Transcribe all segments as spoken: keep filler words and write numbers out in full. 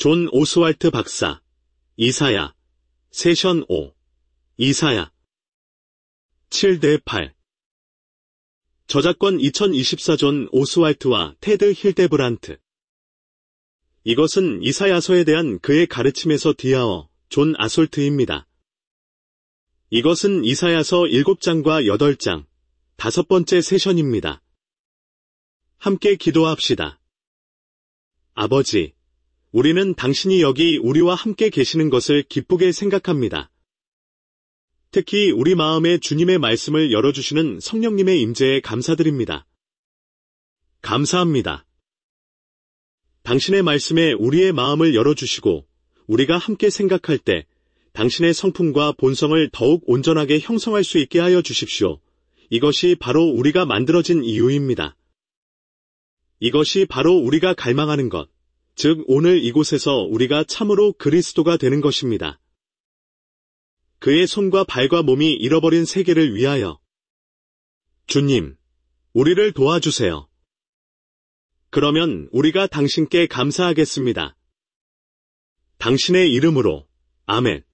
존 오스왈트 박사, 이사야, 세션 오, 이사야. 칠 대 팔. 저작권 이천이십사 존 오스왈트와 테드 힐데브란트. 이것은 이사야서에 대한 그의 가르침에서 디아어, 존 아솔트입니다. 이것은 이사야서 일곱 장과 여덟 장, 다섯 번째 세션입니다. 함께 기도합시다. 아버지, 우리는 당신이 여기 우리와 함께 계시는 것을 기쁘게 생각합니다. 특히 우리 마음에 주님의 말씀을 열어주시는 성령님의 임재에 감사드립니다. 감사합니다. 당신의 말씀에 우리의 마음을 열어주시고 우리가 함께 생각할 때 당신의 성품과 본성을 더욱 온전하게 형성할 수 있게 하여 주십시오. 이것이 바로 우리가 만들어진 이유입니다. 이것이 바로 우리가 갈망하는 것, 즉 오늘 이곳에서 우리가 참으로 그리스도가 되는 것입니다. 그의 손과 발과 몸이 잃어버린 세계를 위하여. 주님, 우리를 도와주세요. 그러면 우리가 당신께 감사하겠습니다. 당신의 이름으로, 아멘.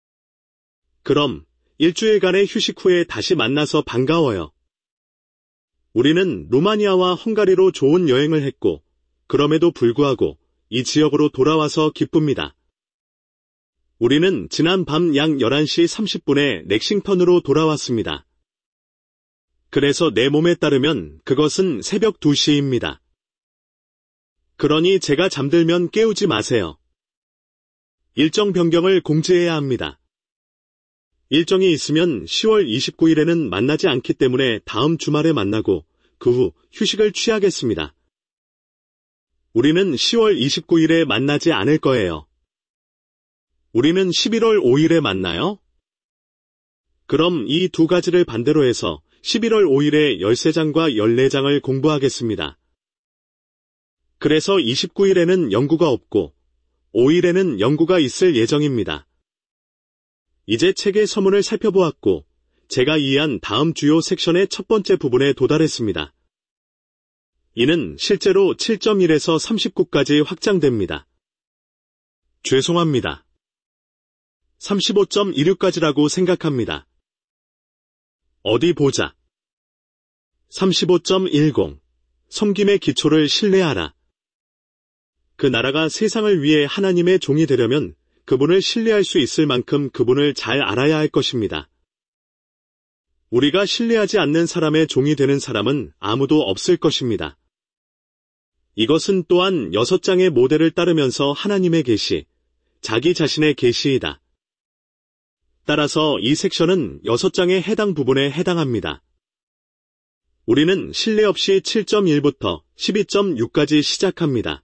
그럼 일주일간의 휴식 후에 다시 만나서 반가워요. 우리는 루마니아와 헝가리로 좋은 여행을 했고, 그럼에도 불구하고 이 지역으로 돌아와서 기쁩니다. 우리는 지난 밤 약 열한 시 삼십 분에 렉싱턴으로 돌아왔습니다. 그래서 내 몸에 따르면 그것은 새벽 두 시입니다. 그러니 제가 잠들면 깨우지 마세요. 일정 변경을 공지해야 합니다. 일정이 있으면 시월 이십구일에는 만나지 않기 때문에 다음 주말에 만나고 그 후 휴식을 취하겠습니다. 우리는 시월 이십구일에 만나지 않을 거예요. 우리는 십일월 오일에 만나요? 그럼 이 두 가지를 반대로 해서 십일월 오일에 열세 장과 열네 장을 공부하겠습니다. 그래서 이십구일에는 연구가 없고 오일에는 연구가 있을 예정입니다. 이제 책의 서문을 살펴보았고 제가 이해한 다음 주요 섹션의 첫 번째 부분에 도달했습니다. 이는 실제로 칠 점 일에서 삼십구까지 확장됩니다. 죄송합니다. 삼십오 점 일육까지라고 생각합니다. 어디 보자. 삼십오 점 일공. 섬김의 기초를 신뢰하라. 그 나라가 세상을 위해 하나님의 종이 되려면 그분을 신뢰할 수 있을 만큼 그분을 잘 알아야 할 것입니다. 우리가 신뢰하지 않는 사람의 종이 되는 사람은 아무도 없을 것입니다. 이것은 또한 여섯 장의 모델을 따르면서 하나님의 계시, 자기 자신의 계시이다. 따라서 이 섹션은 여섯 장의 해당 부분에 해당합니다. 우리는 신뢰 없이 칠 점 일부터 십이 점 육까지 시작합니다.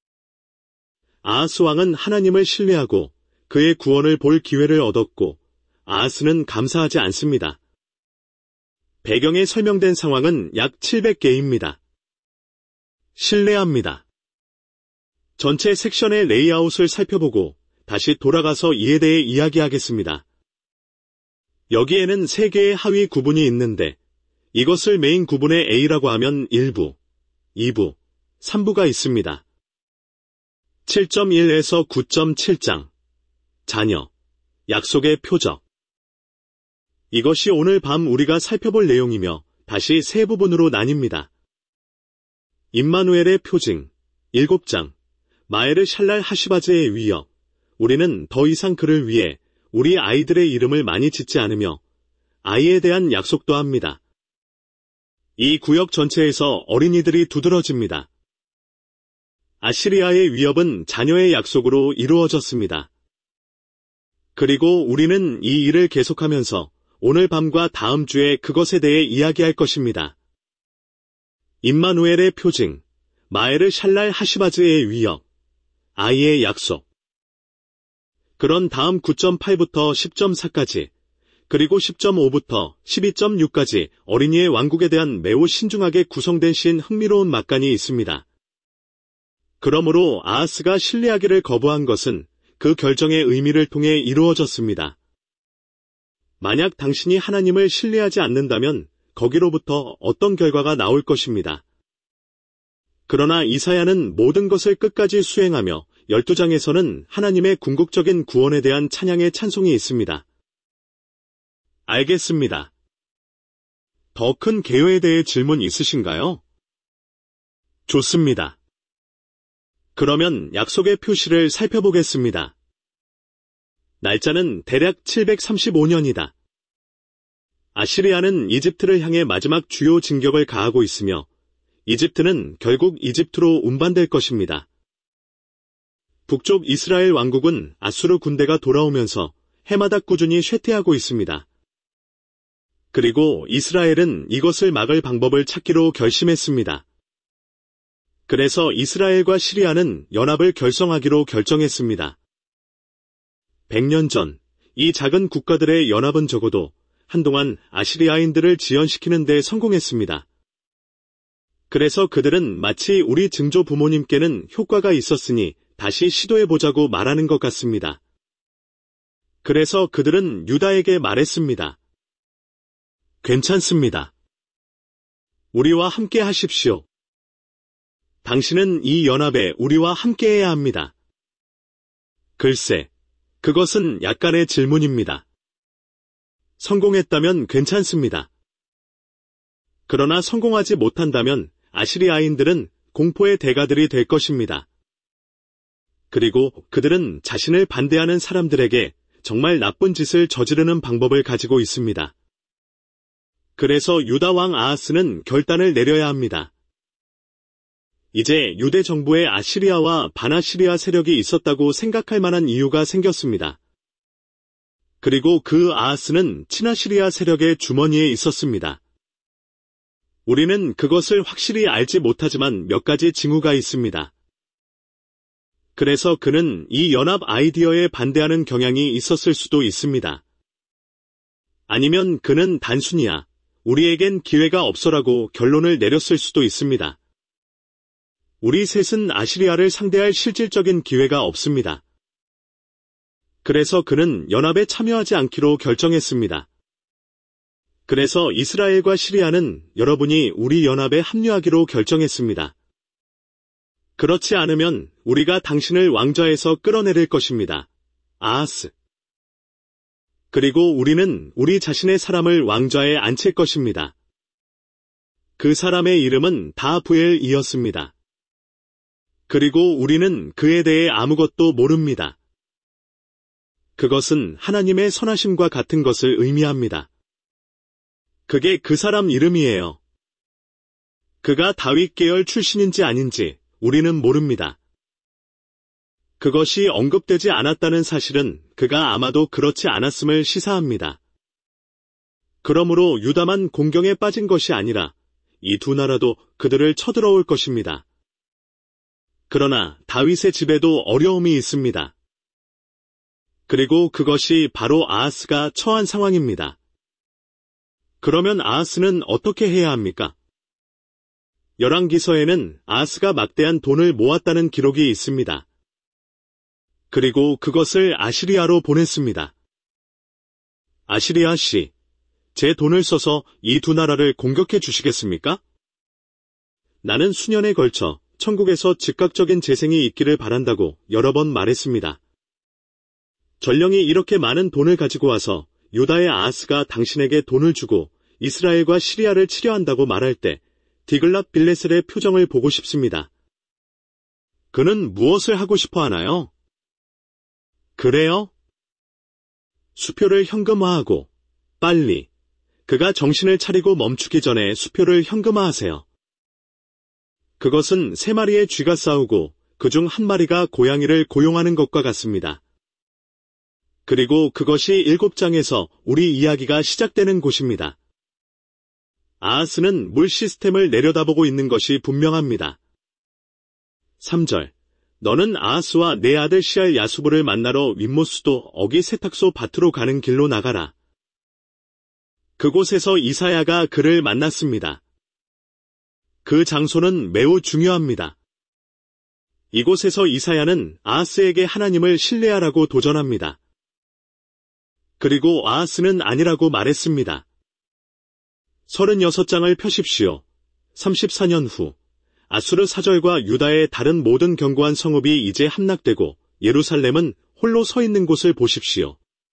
아하스 왕은 하나님을 신뢰하고 그의 구원을 볼 기회를 얻었고 아하스는 감사하지 않습니다. 배경에 설명된 상황은 약 칠백 개입니다. 신뢰합니다. 전체 섹션의 레이아웃을 살펴보고 다시 돌아가서 이에 대해 이야기하겠습니다. 여기에는 세 개의 하위 구분이 있는데 이것을 메인 구분의 A라고 하면 일 부, 이 부, 삼 부가 있습니다. 칠 점 일에서 구 점 칠 장, 자녀, 약속의 표적. 이것이 오늘 밤 우리가 살펴볼 내용이며 다시 세 부분으로 나뉩니다. 임마누엘의 표징, 일곱 장, 마에르 샬랄 하시바즈의 위협. 우리는 더 이상 그를 위해 우리 아이들의 이름을 많이 짓지 않으며 아이에 대한 약속도 합니다. 이 구역 전체에서 어린이들이 두드러집니다. 아시리아의 위협은 자녀의 약속으로 이루어졌습니다. 그리고 우리는 이 일을 계속하면서 오늘 밤과 다음 주에 그것에 대해 이야기할 것입니다. 임마누엘의 표징, 마에르 샬랄 하시바즈의 위협, 아이의 약속. 그런 다음 구 점 팔부터 십 점 사까지, 그리고 십 점 오부터 십이 점 육까지 어린이의 왕국에 대한 매우 신중하게 구성된 신 흥미로운 막간이 있습니다. 그러므로 아하스가 신뢰하기를 거부한 것은 그 결정의 의미를 통해 이루어졌습니다. 만약 당신이 하나님을 신뢰하지 않는다면 거기로부터 어떤 결과가 나올 것입니다. 그러나 이사야는 모든 것을 끝까지 수행하며 열두 장에서는 하나님의 궁극적인 구원에 대한 찬양의 찬송이 있습니다. 알겠습니다. 더 큰 개요에 대해 질문 있으신가요? 좋습니다. 그러면 약속의 표시를 살펴보겠습니다. 날짜는 대략 칠백삼십오 년이다. 아시리아는 이집트를 향해 마지막 주요 진격을 가하고 있으며 이집트는 결국 이집트로 운반될 것입니다. 북쪽 이스라엘 왕국은 아수르 군대가 돌아오면서 해마다 꾸준히 쇠퇴하고 있습니다. 그리고 이스라엘은 이것을 막을 방법을 찾기로 결심했습니다. 그래서 이스라엘과 시리아는 연합을 결성하기로 결정했습니다. 백 년 전, 이 작은 국가들의 연합은 적어도 한동안 아시리아인들을 지연시키는 데 성공했습니다. 그래서 그들은 마치 우리 증조 부모님께는 효과가 있었으니 다시 시도해보자고 말하는 것 같습니다. 그래서 그들은 유다에게 말했습니다. 괜찮습니다. 우리와 함께 하십시오. 당신은 이 연합에 우리와 함께해야 합니다. 글쎄, 그것은 약간의 질문입니다. 성공했다면 괜찮습니다. 그러나 성공하지 못한다면 아시리아인들은 공포의 대가들이 될 것입니다. 그리고 그들은 자신을 반대하는 사람들에게 정말 나쁜 짓을 저지르는 방법을 가지고 있습니다. 그래서 유다 왕 아하스는 결단을 내려야 합니다. 이제 유대 정부에 아시리아와 반아시리아 세력이 있었다고 생각할 만한 이유가 생겼습니다. 그리고 그 아하스는 친아시리아 세력의 주머니에 있었습니다. 우리는 그것을 확실히 알지 못하지만 몇 가지 징후가 있습니다. 그래서 그는 이 연합 아이디어에 반대하는 경향이 있었을 수도 있습니다. 아니면 그는 단순히야 우리에겐 기회가 없어라고 결론을 내렸을 수도 있습니다. 우리 셋은 아시리아를 상대할 실질적인 기회가 없습니다. 그래서 그는 연합에 참여하지 않기로 결정했습니다. 그래서 이스라엘과 시리아는 여러분이 우리 연합에 합류하기로 결정했습니다. 그렇지 않으면 우리가 당신을 왕좌에서 끌어내릴 것입니다. 아하스. 그리고 우리는 우리 자신의 사람을 왕좌에 앉힐 것입니다. 그 사람의 이름은 다브엘이었습니다. 그리고 우리는 그에 대해 아무것도 모릅니다. 그것은 하나님의 선하심과 같은 것을 의미합니다. 그게 그 사람 이름이에요. 그가 다윗 계열 출신인지 아닌지 우리는 모릅니다. 그것이 언급되지 않았다는 사실은 그가 아마도 그렇지 않았음을 시사합니다. 그러므로 유다만 공경에 빠진 것이 아니라 이 두 나라도 그들을 쳐들어올 것입니다. 그러나 다윗의 집에도 어려움이 있습니다. 그리고 그것이 바로 아하스가 처한 상황입니다. 그러면 아하스는 어떻게 해야 합니까? 열왕기서에는 아하스가 막대한 돈을 모았다는 기록이 있습니다. 그리고 그것을 아시리아로 보냈습니다. 아시리아 씨, 제 돈을 써서 이 두 나라를 공격해 주시겠습니까? 나는 수년에 걸쳐 천국에서 즉각적인 재생이 있기를 바란다고 여러 번 말했습니다. 전령이 이렇게 많은 돈을 가지고 와서 유다의 아하스가 당신에게 돈을 주고 이스라엘과 시리아를 치려 한다고 말할 때 디글랏 빌레셀의 표정을 보고 싶습니다. 그는 무엇을 하고 싶어 하나요? 그래요? 수표를 현금화하고 빨리 그가 정신을 차리고 멈추기 전에 수표를 현금화하세요. 그것은 세 마리의 쥐가 싸우고 그중 한 마리가 고양이를 고용하는 것과 같습니다. 그리고 그것이 일곱 장에서 우리 이야기가 시작되는 곳입니다. 아하스는 물 시스템을 내려다보고 있는 것이 분명합니다. 삼 절. 너는 아하스와 내 아들 시알 야수부를 만나러 윗모스도 어기 세탁소 밭으로 가는 길로 나가라. 그곳에서 이사야가 그를 만났습니다. 그 장소는 매우 중요합니다. 이곳에서 이사야는 아하스에게 하나님을 신뢰하라고 도전합니다. 그리고 아하스는 아니라고 말했습니다. 서른여섯 장을 펴십시오. 삼십사 년 후 아수르 사절과 유다의 다른 모든 견고한 성읍이 이제 함락되고 예루살렘은 홀로 서 있는 곳을 보십시오.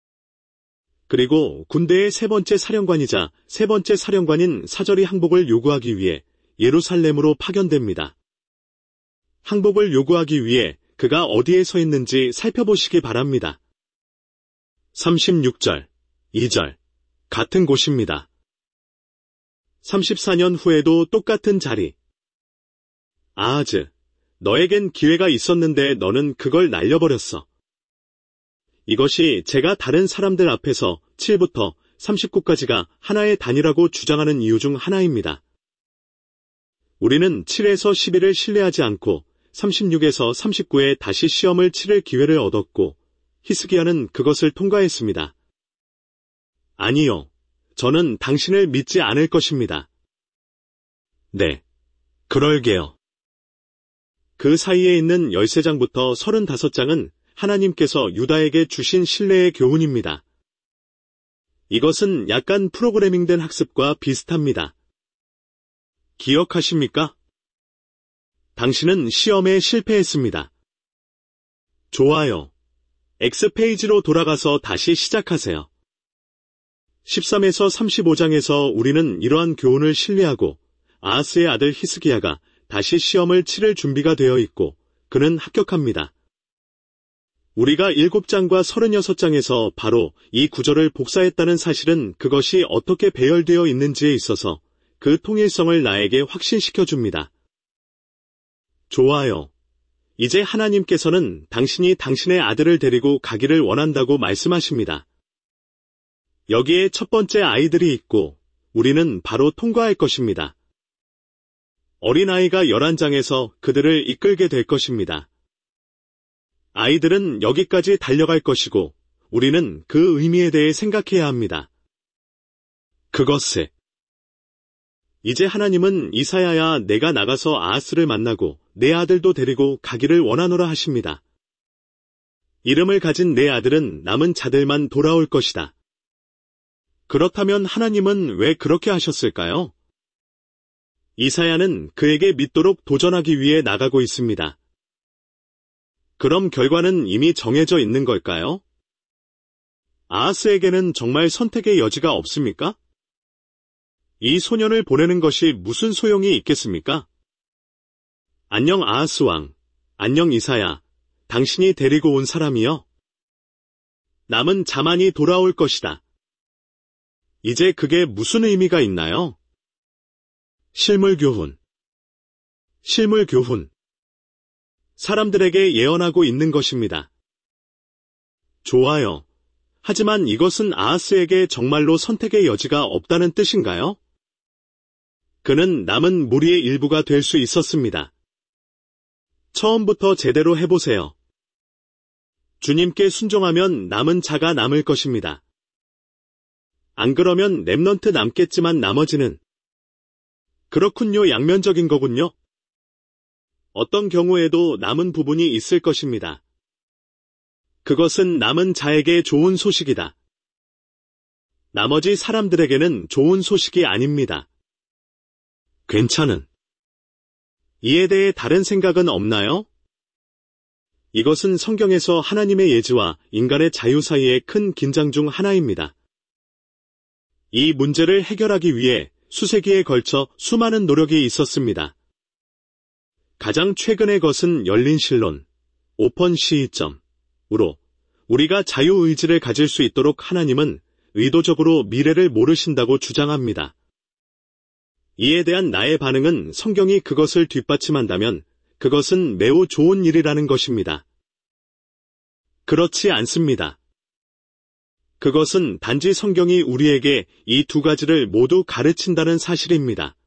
그리고 군대의 세 번째 사령관이자 세 번째 사령관인 사절이 항복을 요구하기 위해 예루살렘으로 파견됩니다. 항복을 요구하기 위해 그가 어디에 서 있는지 살펴보시기 바랍니다. 삼십육 절, 이 절, 같은 곳입니다. 삼십사 년 후에도 똑같은 자리. 아하즈, 너에겐 기회가 있었는데 너는 그걸 날려버렸어. 이것이 제가 다른 사람들 앞에서 칠부터 삼십구까지가 하나의 단위라고 주장하는 이유 중 하나입니다. 우리는 칠에서 십일을 신뢰하지 않고 삼십육에서 삼십구에 다시 시험을 치를 기회를 얻었고 히스기야는 그것을 통과했습니다. 아니요, 저는 당신을 믿지 않을 것입니다. 네, 그럴게요. 그 사이에 있는 열세 장부터 서른다섯 장은 하나님께서 유다에게 주신 신뢰의 교훈입니다. 이것은 약간 프로그래밍된 학습과 비슷합니다. 기억하십니까? 당신은 시험에 실패했습니다. 좋아요. X페이지로 돌아가서 다시 시작하세요. 십삼에서 삼십오 장에서 우리는 이러한 교훈을 신뢰하고 아하스의 아들 히스기야가 다시 시험을 치를 준비가 되어 있고 그는 합격합니다. 우리가 일곱 장과 서른여섯 장에서 바로 이 구절을 복사했다는 사실은 그것이 어떻게 배열되어 있는지에 있어서 그 통일성을 나에게 확신시켜줍니다. 좋아요. 이제 하나님께서는 당신이 당신의 아들을 데리고 가기를 원한다고 말씀하십니다. 여기에 첫 번째 아이들이 있고 우리는 바로 통과할 것입니다. 어린아이가 열한 장에서 그들을 이끌게 될 것입니다. 아이들은 여기까지 달려갈 것이고 우리는 그 의미에 대해 생각해야 합니다. 그것을 이제 하나님은 이사야야 내가 나가서 아하스를 만나고 내 아들도 데리고 가기를 원하노라 하십니다. 이름을 가진 내 아들은 남은 자들만 돌아올 것이다. 그렇다면 하나님은 왜 그렇게 하셨을까요? 이사야는 그에게 믿도록 도전하기 위해 나가고 있습니다. 그럼 결과는 이미 정해져 있는 걸까요? 아하스에게는 정말 선택의 여지가 없습니까? 이 소년을 보내는 것이 무슨 소용이 있겠습니까? 안녕 아하스 왕, 안녕 이사야, 당신이 데리고 온 사람이여. 남은 자만이 돌아올 것이다. 이제 그게 무슨 의미가 있나요? 실물 교훈. 실물 교훈. 사람들에게 예언하고 있는 것입니다. 좋아요. 하지만 이것은 아하스에게 정말로 선택의 여지가 없다는 뜻인가요? 그는 남은 무리의 일부가 될 수 있었습니다. 처음부터 제대로 해보세요. 주님께 순종하면 남은 자가 남을 것입니다. 안 그러면 렘넌트 남겠지만 나머지는 그렇군요. 양면적인 거군요. 어떤 경우에도 남은 부분이 있을 것입니다. 그것은 남은 자에게 좋은 소식이다. 나머지 사람들에게는 좋은 소식이 아닙니다. 괜찮은. 이에 대해 다른 생각은 없나요? 이것은 성경에서 하나님의 예지와 인간의 자유 사이의 큰 긴장 중 하나입니다. 이 문제를 해결하기 위해 수세기에 걸쳐 수많은 노력이 있었습니다. 가장 최근의 것은 열린 신론, 오픈 시점으로 우리가 자유의지를 가질 수 있도록 하나님은 의도적으로 미래를 모르신다고 주장합니다. 이에 대한 나의 반응은 성경이 그것을 뒷받침한다면 그것은 매우 좋은 일이라는 것입니다. 그렇지 않습니다. 그것은 단지 성경이 우리에게 이 두 가지를 모두 가르친다는 사실입니다.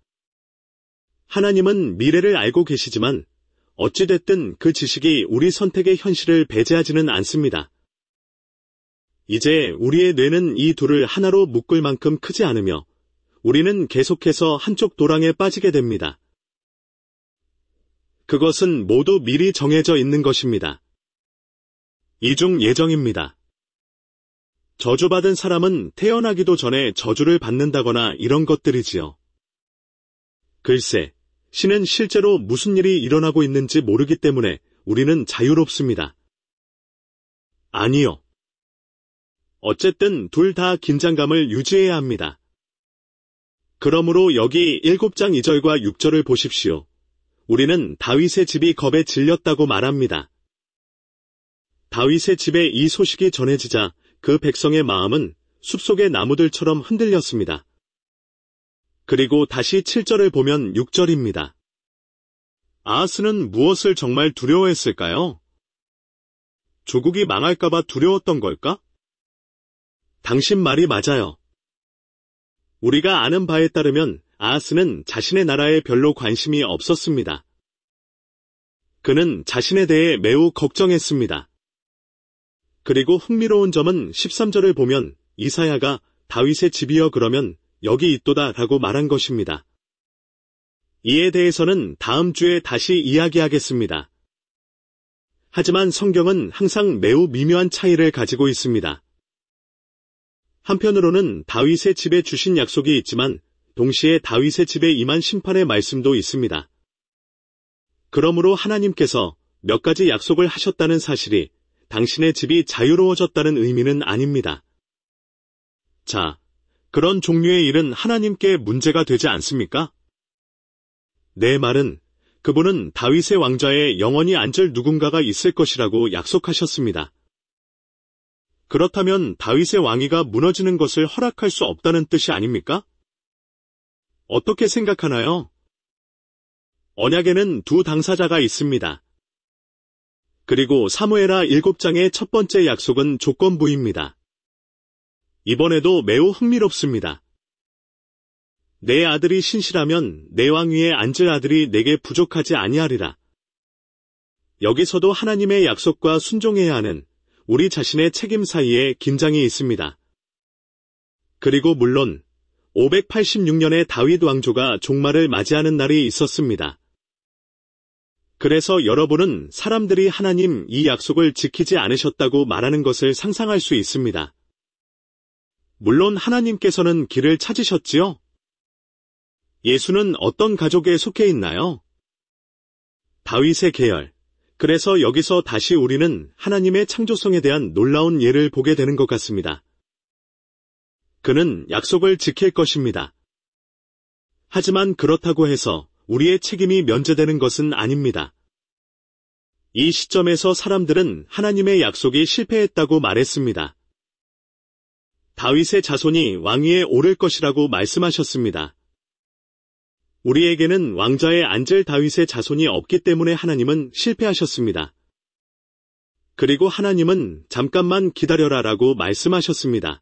하나님은 미래를 알고 계시지만 어찌됐든 그 지식이 우리 선택의 현실을 배제하지는 않습니다. 이제 우리의 뇌는 이 둘을 하나로 묶을 만큼 크지 않으며 우리는 계속해서 한쪽 도랑에 빠지게 됩니다. 그것은 모두 미리 정해져 있는 것입니다. 이중 예정입니다. 저주받은 사람은 태어나기도 전에 저주를 받는다거나 이런 것들이지요. 글쎄, 신은 실제로 무슨 일이 일어나고 있는지 모르기 때문에 우리는 자유롭습니다. 아니요. 어쨌든 둘 다 긴장감을 유지해야 합니다. 그러므로 여기 일곱 장 이 절과 육 절을 보십시오. 우리는 다윗의 집이 겁에 질렸다고 말합니다. 다윗의 집에 이 소식이 전해지자 그 백성의 마음은 숲속의 나무들처럼 흔들렸습니다. 그리고 다시 칠 절을 보면 육 절입니다. 아하스는 무엇을 정말 두려워했을까요? 조국이 망할까봐 두려웠던 걸까? 당신 말이 맞아요. 우리가 아는 바에 따르면 아하스는 자신의 나라에 별로 관심이 없었습니다. 그는 자신에 대해 매우 걱정했습니다. 그리고 흥미로운 점은 십삼 절을 보면 이사야가 다윗의 집이여 그러면 여기 있도다 라고 말한 것입니다. 이에 대해서는 다음 주에 다시 이야기하겠습니다. 하지만 성경은 항상 매우 미묘한 차이를 가지고 있습니다. 한편으로는 다윗의 집에 주신 약속이 있지만 동시에 다윗의 집에 임한 심판의 말씀도 있습니다. 그러므로 하나님께서 몇 가지 약속을 하셨다는 사실이 당신의 집이 자유로워졌다는 의미는 아닙니다. 자, 그런 종류의 일은 하나님께 문제가 되지 않습니까? 내 말은 그분은 다윗의 왕좌에 영원히 앉을 누군가가 있을 것이라고 약속하셨습니다. 그렇다면 다윗의 왕위가 무너지는 것을 허락할 수 없다는 뜻이 아닙니까? 어떻게 생각하나요? 언약에는 두 당사자가 있습니다. 그리고 사무엘하 일곱 장의 첫 번째 약속은 조건부입니다. 이번에도 매우 흥미롭습니다. 내 아들이 신실하면 내 왕위에 앉을 아들이 내게 부족하지 아니하리라. 여기서도 하나님의 약속과 순종해야 하는 우리 자신의 책임 사이에 긴장이 있습니다. 그리고 물론 오백팔십육 년에 다윗 왕조가 종말을 맞이하는 날이 있었습니다. 그래서 여러분은 사람들이 하나님 이 약속을 지키지 않으셨다고 말하는 것을 상상할 수 있습니다. 물론 하나님께서는 길을 찾으셨지요? 예수는 어떤 가족에 속해 있나요? 다윗의 계열. 그래서 여기서 다시 우리는 하나님의 창조성에 대한 놀라운 예를 보게 되는 것 같습니다. 그는 약속을 지킬 것입니다. 하지만 그렇다고 해서 우리의 책임이 면제되는 것은 아닙니다. 이 시점에서 사람들은 하나님의 약속이 실패했다고 말했습니다. 다윗의 자손이 왕위에 오를 것이라고 말씀하셨습니다. 우리에게는 왕좌에 앉을 다윗의 자손이 없기 때문에 하나님은 실패하셨습니다. 그리고 하나님은 잠깐만 기다려라 라고 말씀하셨습니다.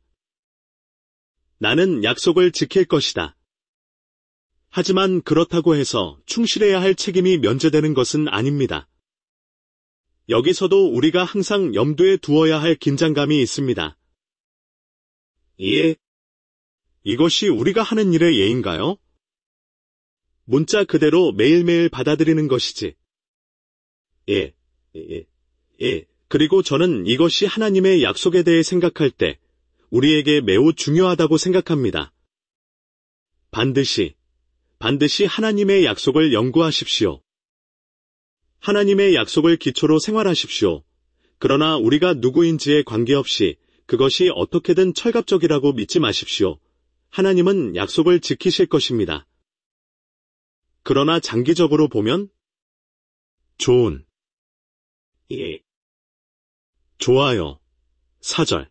나는 약속을 지킬 것이다. 하지만 그렇다고 해서 충실해야 할 책임이 면제되는 것은 아닙니다. 여기서도 우리가 항상 염두에 두어야 할 긴장감이 있습니다. 예. 이것이 우리가 하는 일의 예인가요? 문자 그대로 매일매일 받아들이는 것이지. 예, 예, 예. 그리고 저는 이것이 하나님의 약속에 대해 생각할 때 우리에게 매우 중요하다고 생각합니다. 반드시, 반드시 하나님의 약속을 연구하십시오. 하나님의 약속을 기초로 생활하십시오. 그러나 우리가 누구인지에 관계없이 그것이 어떻게든 철갑적이라고 믿지 마십시오. 하나님은 약속을 지키실 것입니다. 그러나 장기적으로 보면 좋은. 예. 좋아요. 사 절.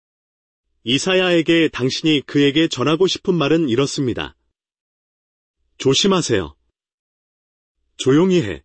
이사야에게 당신이 그에게 전하고 싶은 말은 이렇습니다. 조심하세요. 조용히 해.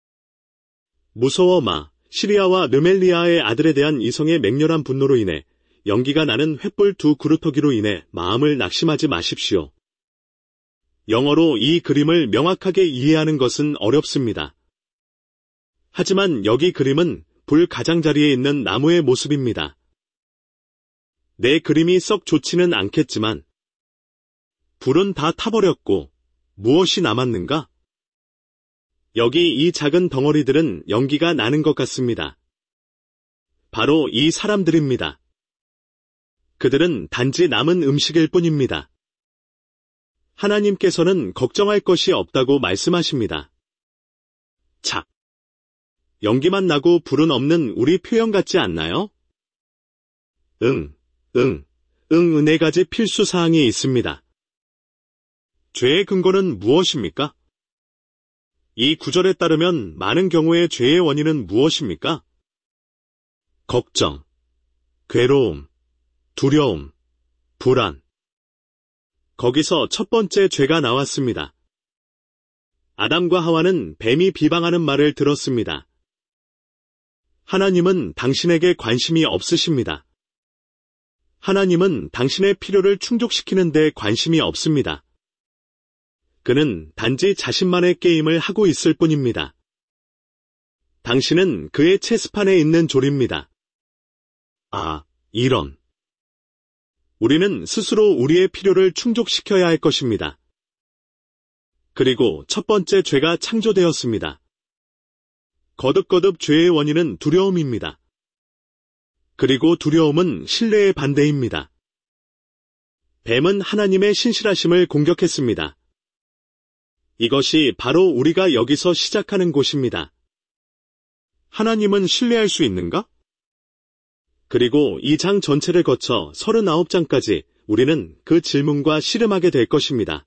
무서워 마. 시리아와 르멜리아의 아들에 대한 이성의 맹렬한 분노로 인해 연기가 나는 횃불 두 그루터기로 인해 마음을 낙심하지 마십시오. 영어로 이 그림을 명확하게 이해하는 것은 어렵습니다. 하지만 여기 그림은 불 가장자리에 있는 나무의 모습입니다. 내 그림이 썩 좋지는 않겠지만 불은 다 타버렸고 무엇이 남았는가? 여기 이 작은 덩어리들은 연기가 나는 것 같습니다. 바로 이 사람들입니다. 그들은 단지 남은 음식일 뿐입니다. 하나님께서는 걱정할 것이 없다고 말씀하십니다. 자, 연기만 나고 불은 없는 우리 표현 같지 않나요? 응, 응, 응, 네 가지 필수 사항이 있습니다. 죄의 근거는 무엇입니까? 이 구절에 따르면 많은 경우에 죄의 원인은 무엇입니까? 걱정, 괴로움, 두려움, 불안. 거기서 첫 번째 죄가 나왔습니다. 아담과 하와는 뱀이 비방하는 말을 들었습니다. 하나님은 당신에게 관심이 없으십니다. 하나님은 당신의 필요를 충족시키는 데 관심이 없습니다. 그는 단지 자신만의 게임을 하고 있을 뿐입니다. 당신은 그의 체스판에 있는 졸입니다. 아, 이런. 우리는 스스로 우리의 필요를 충족시켜야 할 것입니다. 그리고 첫 번째 죄가 창조되었습니다. 거듭거듭 죄의 원인은 두려움입니다. 그리고 두려움은 신뢰의 반대입니다. 뱀은 하나님의 신실하심을 공격했습니다. 이것이 바로 우리가 여기서 시작하는 곳입니다. 하나님은 신뢰할 수 있는가? 그리고 이 장 전체를 거쳐 서른아홉 장까지 우리는 그 질문과 씨름하게 될 것입니다.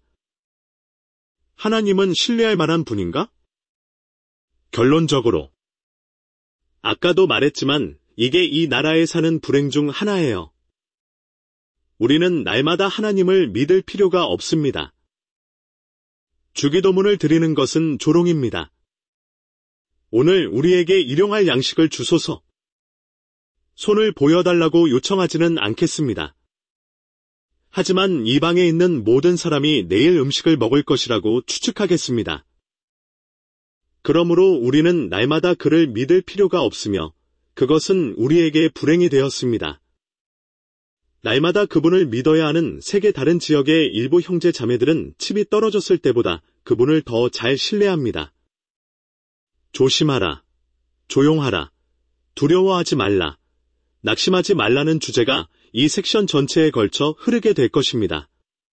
하나님은 신뢰할 만한 분인가? 결론적으로. 아까도 말했지만 이게 이 나라에 사는 불행 중 하나예요. 우리는 날마다 하나님을 믿을 필요가 없습니다. 주기도문을 드리는 것은 조롱입니다. 오늘 우리에게 일용할 양식을 주소서. 손을 보여달라고 요청하지는 않겠습니다. 하지만 이 방에 있는 모든 사람이 내일 음식을 먹을 것이라고 추측하겠습니다. 그러므로 우리는 날마다 그를 믿을 필요가 없으며 그것은 우리에게 불행이 되었습니다. 날마다 그분을 믿어야 하는 세계 다른 지역의 일부 형제 자매들은 칩이 떨어졌을 때보다 그분을 더 잘 신뢰합니다. 조심하라, 조용하라, 두려워하지 말라, 낙심하지 말라는 주제가 이 섹션 전체에 걸쳐 흐르게 될 것입니다.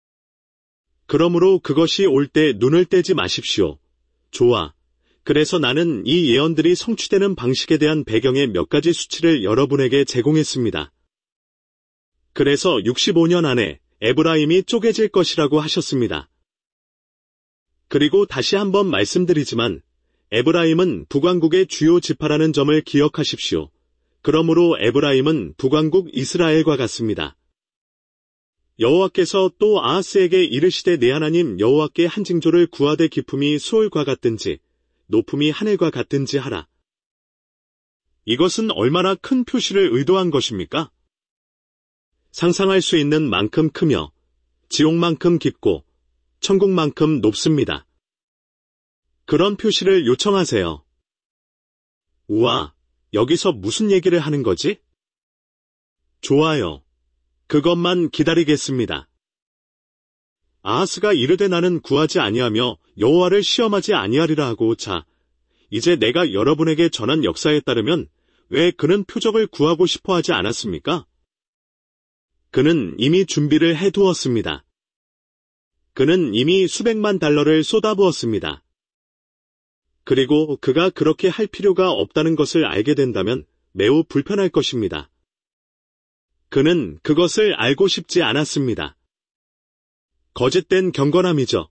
그러므로 그것이 올 때 눈을 떼지 마십시오. 좋아. 그래서 나는 이 예언들이 성취되는 방식에 대한 배경의 몇 가지 수치를 여러분에게 제공했습니다. 그래서 육십오 년 안에 에브라임이 쪼개질 것이라고 하셨습니다. 그리고 다시 한번 말씀드리지만 에브라임은 북왕국의 주요 지파라는 점을 기억하십시오. 그러므로 에브라임은 북왕국 이스라엘과 같습니다. 여호와께서 또 아하스에게 이르시되 내 하나님 여호와께 한 징조를 구하되 기품이 수월과 같든지 높음이 하늘과 같든지 하라. 이것은 얼마나 큰 표시를 의도한 것입니까? 상상할 수 있는 만큼 크며 지옥만큼 깊고 천국만큼 높습니다. 그런 표시를 요청하세요. 우와, 여기서 무슨 얘기를 하는 거지? 좋아요. 그것만 기다리겠습니다. 아하스가 이르되 나는 구하지 아니하며 여호와를 시험하지 아니하리라 하고 자, 이제 내가 여러분에게 전한 역사에 따르면 왜 그는 표적을 구하고 싶어 하지 않았습니까? 그는 이미 준비를 해두었습니다. 그는 이미 수백만 달러를 쏟아부었습니다. 그리고 그가 그렇게 할 필요가 없다는 것을 알게 된다면 매우 불편할 것입니다. 그는 그것을 알고 싶지 않았습니다. 거짓된 경건함이죠.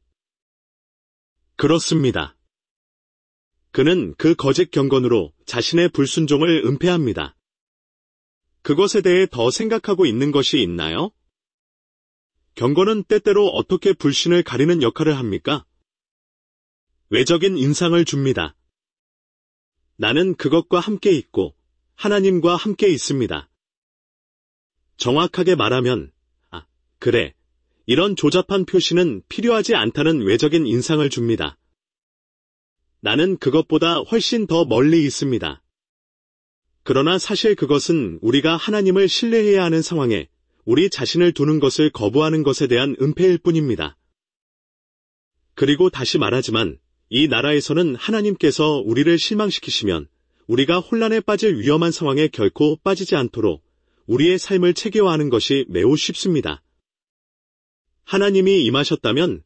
그렇습니다. 그는 그 거짓 경건으로 자신의 불순종을 은폐합니다. 그것에 대해 더 생각하고 있는 것이 있나요? 경건은 때때로 어떻게 불신을 가리는 역할을 합니까? 외적인 인상을 줍니다. 나는 그것과 함께 있고 하나님과 함께 있습니다. 정확하게 말하면, 아, 그래, 이런 조잡한 표시는 필요하지 않다는 외적인 인상을 줍니다. 나는 그것보다 훨씬 더 멀리 있습니다. 그러나 사실 그것은 우리가 하나님을 신뢰해야 하는 상황에 우리 자신을 두는 것을 거부하는 것에 대한 은폐일 뿐입니다. 그리고 다시 말하지만 이 나라에서는 하나님께서 우리를 실망시키시면 우리가 혼란에 빠질 위험한 상황에 결코 빠지지 않도록 우리의 삶을 체계화하는 것이 매우 쉽습니다. 하나님이 임하셨다면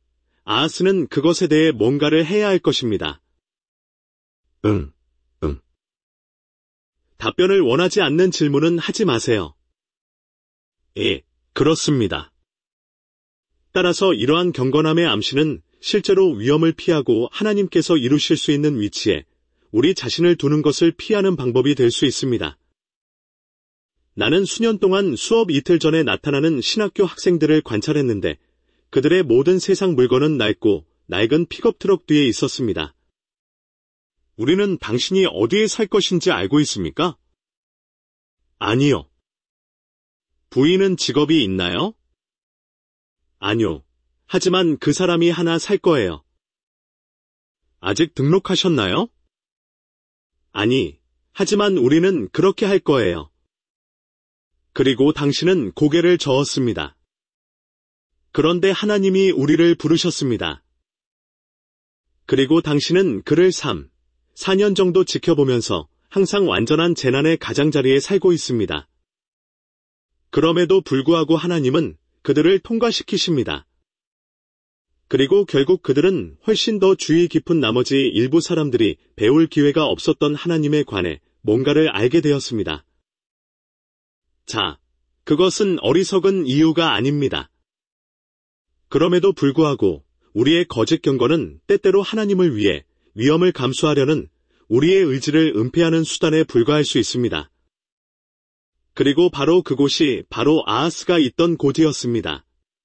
아하스는 그것에 대해 뭔가를 해야 할 것입니다. 응, 응. 답변을 원하지 않는 질문은 하지 마세요. 예, 그렇습니다. 따라서 이러한 경건함의 암시는 실제로 위험을 피하고 하나님께서 이루실 수 있는 위치에 우리 자신을 두는 것을 피하는 방법이 될 수 있습니다. 나는 수년 동안 수업 이틀 전에 나타나는 신학교 학생들을 관찰했는데 그들의 모든 세상 물건은 낡고 낡은 픽업 트럭 뒤에 있었습니다. 우리는 당신이 어디에 살 것인지 알고 있습니까? 아니요. 부인은 직업이 있나요? 아니요. 하지만 그 사람이 하나 살 거예요. 아직 등록하셨나요? 아니, 하지만 우리는 그렇게 할 거예요. 그리고 당신은 고개를 저었습니다. 그런데 하나님이 우리를 부르셨습니다. 그리고 당신은 그를 삼, 사 년 정도 지켜보면서 항상 완전한 재난의 가장자리에 살고 있습니다. 그럼에도 불구하고 하나님은 그들을 통과시키십니다. 그리고 결국 그들은 훨씬 더 주의 깊은 나머지 일부 사람들이 배울 기회가 없었던 하나님에 관해 뭔가를 알게 되었습니다. 자, 그것은 어리석은 이유가 아닙니다. 그럼에도 불구하고 우리의 거짓 경건은 때때로 하나님을 위해 위험을 감수하려는 우리의 의지를 은폐하는 수단에 불과할 수 있습니다. 그리고 바로 그곳이 바로 아하스가 있던 곳이었습니다.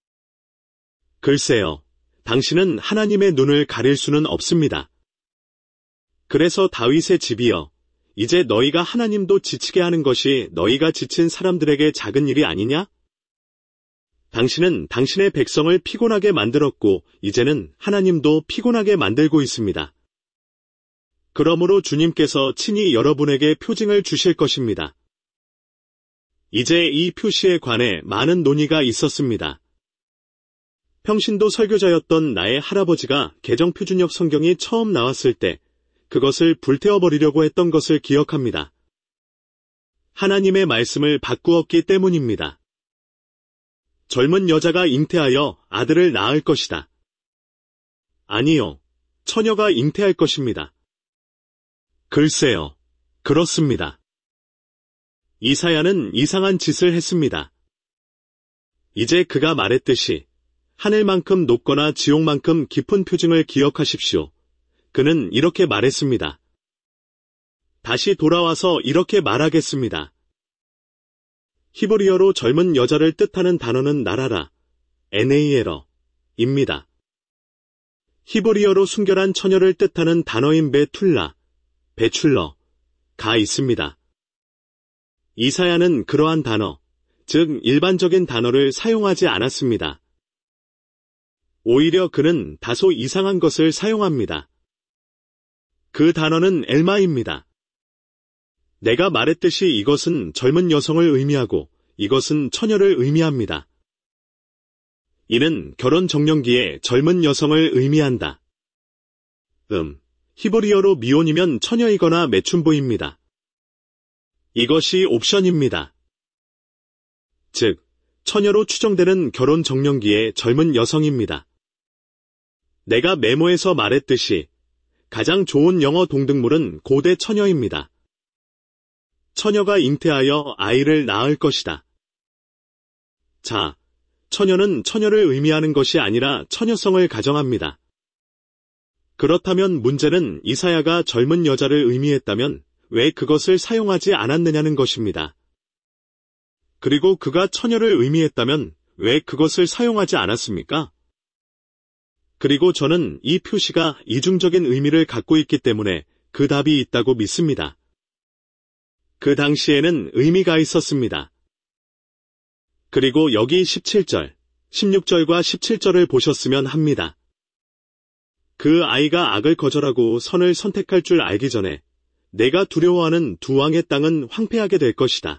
글쎄요, 당신은 하나님의 눈을 가릴 수는 없습니다. 그래서 다윗의 집이여, 이제 너희가 하나님도 지치게 하는 것이 너희가 지친 사람들에게 작은 일이 아니냐? 당신은 당신의 백성을 피곤하게 만들었고 이제는 하나님도 피곤하게 만들고 있습니다. 그러므로 주님께서 친히 여러분에게 표징을 주실 것입니다. 이제 이 표시에 관해 많은 논의가 있었습니다. 평신도 설교자였던 나의 할아버지가 개정표준역 성경이 처음 나왔을 때 그것을 불태워버리려고 했던 것을 기억합니다. 하나님의 말씀을 바꾸었기 때문입니다. 젊은 여자가 잉태하여 아들을 낳을 것이다. 아니요, 처녀가 잉태할 것입니다. 글쎄요, 그렇습니다. 이사야는 이상한 짓을 했습니다. 이제 그가 말했듯이 하늘만큼 높거나 지옥만큼 깊은 표징을 기억하십시오. 그는 이렇게 말했습니다. 다시 돌아와서 이렇게 말하겠습니다. 히브리어로 젊은 여자를 뜻하는 단어는 나라라, 에네이에러입니다. 히브리어로 순결한 처녀를 뜻하는 단어인 베툴라, 베출러가 있습니다. 이사야는 그러한 단어, 즉 일반적인 단어를 사용하지 않았습니다. 오히려 그는 다소 이상한 것을 사용합니다. 그 단어는 엘마입니다. 내가 말했듯이 이것은 젊은 여성을 의미하고 이것은 처녀를 의미합니다. 이는 결혼 정년기에 젊은 여성을 의미한다. 음, 히브리어로 미혼이면 처녀이거나 매춘부입니다. 이것이 옵션입니다. 즉, 처녀로 추정되는 결혼 정년기의 젊은 여성입니다. 내가 메모에서 말했듯이 가장 좋은 영어 동등물은 고대 처녀입니다. 처녀가 잉태하여 아이를 낳을 것이다. 자, 처녀는 처녀를 의미하는 것이 아니라 처녀성을 가정합니다. 그렇다면 문제는 이사야가 젊은 여자를 의미했다면 왜 그것을 사용하지 않았느냐는 것입니다. 그리고 그가 처녀를 의미했다면 왜 그것을 사용하지 않았습니까? 그리고 저는 이 표시가 이중적인 의미를 갖고 있기 때문에 그 답이 있다고 믿습니다. 그 당시에는 의미가 있었습니다. 그리고 여기 십칠 절, 십육 절과 십칠 절을 보셨으면 합니다. 그 아이가 악을 거절하고 선을 선택할 줄 알기 전에 내가 두려워하는 두 왕의 땅은 황폐하게 될 것이다.